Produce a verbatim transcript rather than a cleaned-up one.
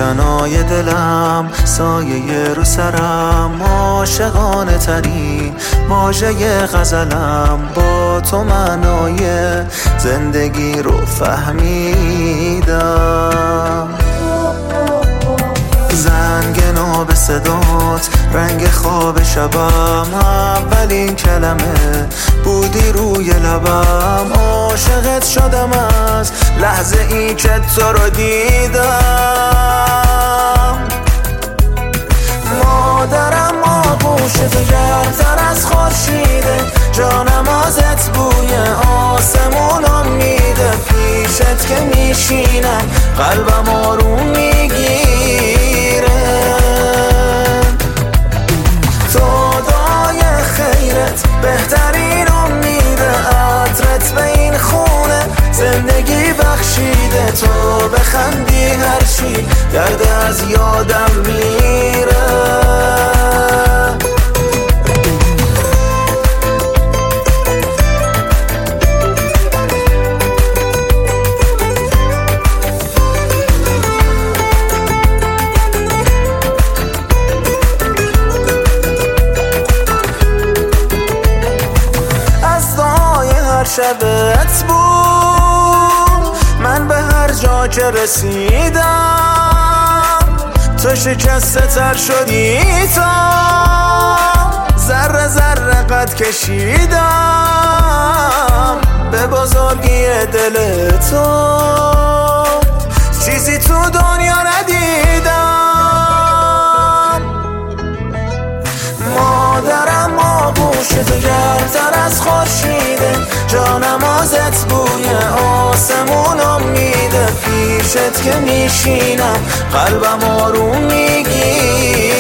روشنای دلم، سایه رو سرم، عاشقانه ترین واژه غزلم. با تو معنای زندگی رو فهمیدم. زنگ ناب صدات، رنگ خواب شبم، اولین کلمه بودی روی لبم. عاشقت شدم از لحظه ای که تو رو دیدم. مادرم آغوش تو گرمتر از خورشیده، جانمازت بوی آسمونم میده. پیشت که میشینم قلبم آروم میگیره. تو دعای خیرت بهترین امیده، عطرت به این خونه زندگی بخشیده. تو بخندی هرچی درد از یادم میره. شبت بود من به هر جا که رسیدم، تو شکسته تر شدی تا ذره ذره قد کشیدم به بزرگی دل تو. چیزی تو دنیا ندیدم. مادرم آغوش تو گرمتر از خورشیده، جانمازت بوی آسمونم میده. پیشت که میشینم قلبم آروم میگیره.